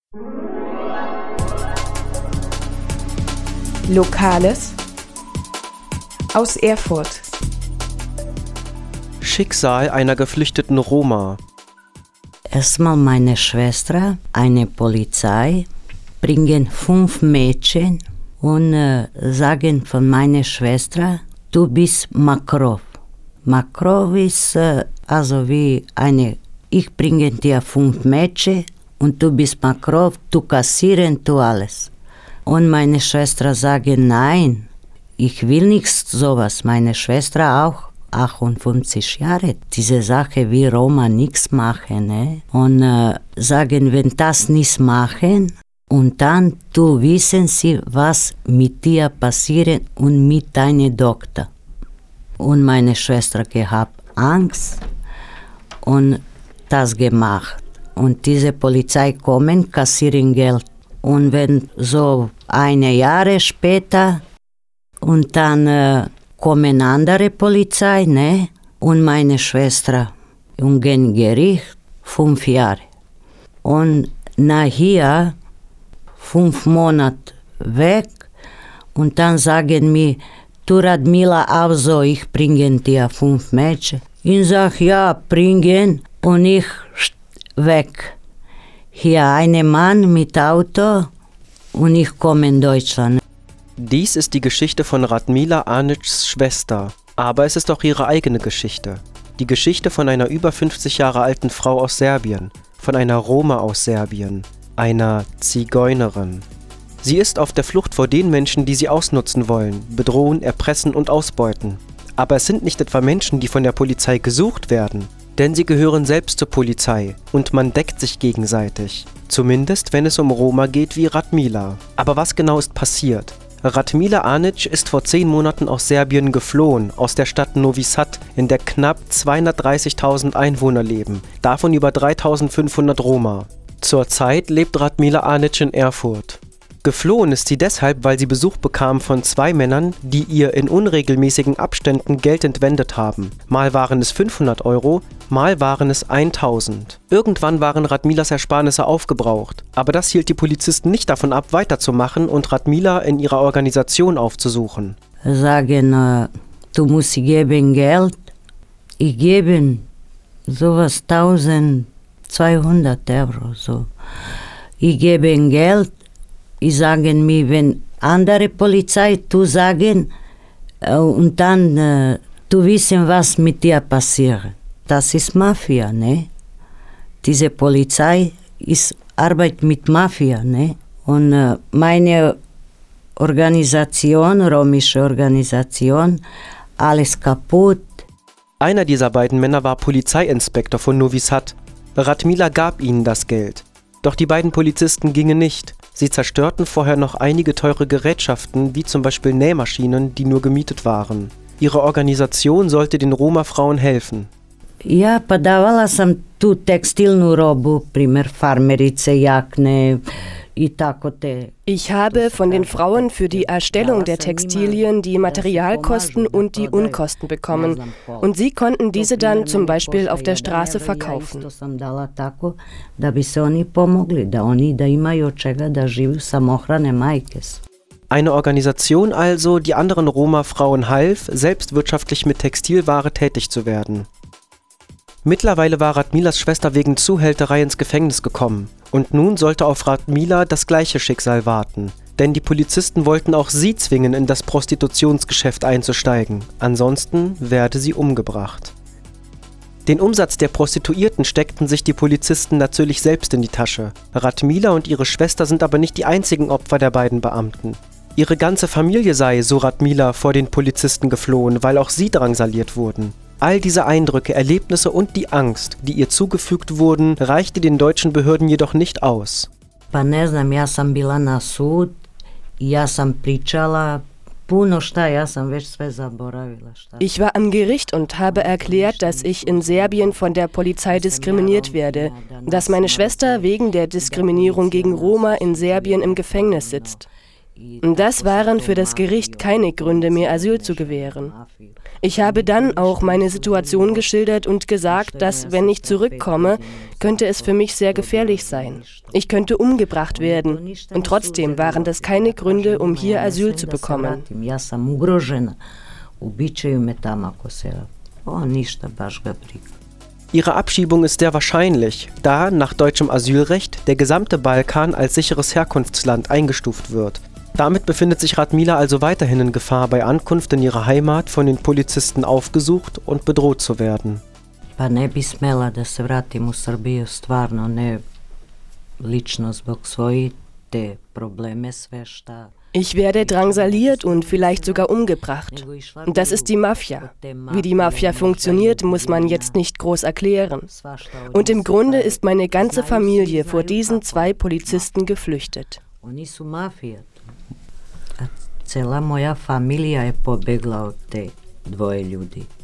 Lokales aus Erfurt. Schicksal einer geflüchteten Roma. Erstmal meine Schwester, eine Polizei, bringen 5 Mädchen und sagen von meiner Schwester, du bist Makrov. Makrov ist also wie eine, ich bringe dir 5 Mädchen und du bist Makrov, du kassieren, du alles. Und meine Schwester sagen, nein, ich will nichts sowas. Meine Schwester auch, 58 Jahre. Diese Sache wie Roma nichts machen. Ne? Und sagen, wenn das nicht machen, und dann du wissen sie, was mit dir passiert und mit deinem Doktor. Und meine Schwester gehabt Angst und das gemacht. Und diese Polizei kommen, kassieren Geld. Und wenn so 1 Jahr später und dann kommen andere Polizei, ne? Und meine Schwester und gehen Gericht 5 Jahre. Und nachher 5 Monate weg und dann sagen mir, du Radmila auch so, ich bringe dir 5 Mädchen. Ich sage, ja, bringen und ich weg. Hier ein Mann mit Auto und ich komme in Deutschland. Dies ist die Geschichte von Radmila Anitschs Schwester, aber es ist auch ihre eigene Geschichte. Die Geschichte von einer über 50 Jahre alten Frau aus Serbien, von einer Roma aus Serbien, einer Zigeunerin. Sie ist auf der Flucht vor den Menschen, die sie ausnutzen wollen, bedrohen, erpressen und ausbeuten. Aber es sind nicht etwa Menschen, die von der Polizei gesucht werden, denn sie gehören selbst zur Polizei und man deckt sich gegenseitig. Zumindest, wenn es um Roma geht wie Radmila. Aber was genau ist passiert? Radmila Anitsch ist vor 10 Monaten aus Serbien geflohen, aus der Stadt Novi Sad, in der knapp 230.000 Einwohner leben, davon über 3.500 Roma. Zurzeit lebt Radmila Anitsch in Erfurt. Geflohen ist sie deshalb, weil sie Besuch bekam von 2 Männern, die ihr in unregelmäßigen Abständen Geld entwendet haben. Mal waren es 500 €, mal waren es 1.000. Irgendwann waren Radmilas Ersparnisse aufgebraucht, aber das hielt die Polizisten nicht davon ab, weiterzumachen und Radmila in ihrer Organisation aufzusuchen. Sagen, du musst geben Geld. Ich gebe sowas 1.200 €. So. Ich gebe Geld. Ich sage mir, wenn andere Polizei zu sagen und dann du wissen, was mit dir passiert. Das ist Mafia, ne? Diese Polizei arbeitet mit Mafia, ne? Und meine Organisation, romische Organisation, alles kaputt. Einer dieser beiden Männer war Polizeiinspektor von Novi Sad. Radmila gab ihnen das Geld. Doch die beiden Polizisten gingen nicht. Sie zerstörten vorher noch einige teure Gerätschaften, wie zum Beispiel Nähmaschinen, die nur gemietet waren. Ihre Organisation sollte den Roma-Frauen helfen. Ja, podavala sam tu tekstilnu robu, primer farmerice, jakne I tako te. Ich habe von den Frauen für die Erstellung der Textilien die Materialkosten und die Unkosten bekommen und sie konnten diese dann zum Beispiel auf der Straße verkaufen. Eine Organisation also, die anderen Roma-Frauen half, selbst wirtschaftlich mit Textilware tätig zu werden. Mittlerweile war Radmilas Schwester wegen Zuhälterei ins Gefängnis gekommen. Und nun sollte auf Radmila das gleiche Schicksal warten. Denn die Polizisten wollten auch sie zwingen, in das Prostitutionsgeschäft einzusteigen. Ansonsten werde sie umgebracht. Den Umsatz der Prostituierten steckten sich die Polizisten natürlich selbst in die Tasche. Radmila und ihre Schwester sind aber nicht die einzigen Opfer der beiden Beamten. Ihre ganze Familie sei, so Radmila, vor den Polizisten geflohen, weil auch sie drangsaliert wurden. All diese Eindrücke, Erlebnisse und die Angst, die ihr zugefügt wurden, reichte den deutschen Behörden jedoch nicht aus. Ich war am Gericht und habe erklärt, dass ich in Serbien von der Polizei diskriminiert werde, dass meine Schwester wegen der Diskriminierung gegen Roma in Serbien im Gefängnis sitzt. Das waren für das Gericht keine Gründe, mir Asyl zu gewähren. Ich habe dann auch meine Situation geschildert und gesagt, dass, wenn ich zurückkomme, könnte es für mich sehr gefährlich sein. Ich könnte umgebracht werden. Und trotzdem waren das keine Gründe, um hier Asyl zu bekommen. Ihre Abschiebung ist sehr wahrscheinlich, da nach deutschem Asylrecht der gesamte Balkan als sicheres Herkunftsland eingestuft wird. Damit befindet sich Radmila also weiterhin in Gefahr, bei Ankunft in ihre Heimat von den Polizisten aufgesucht und bedroht zu werden. Ich werde drangsaliert und vielleicht sogar umgebracht. Das ist die Mafia. Wie die Mafia funktioniert, muss man jetzt nicht groß erklären. Und im Grunde ist meine ganze Familie vor diesen 2 Polizisten geflüchtet. Cela moja familija je pobegla od te 2 ljudi.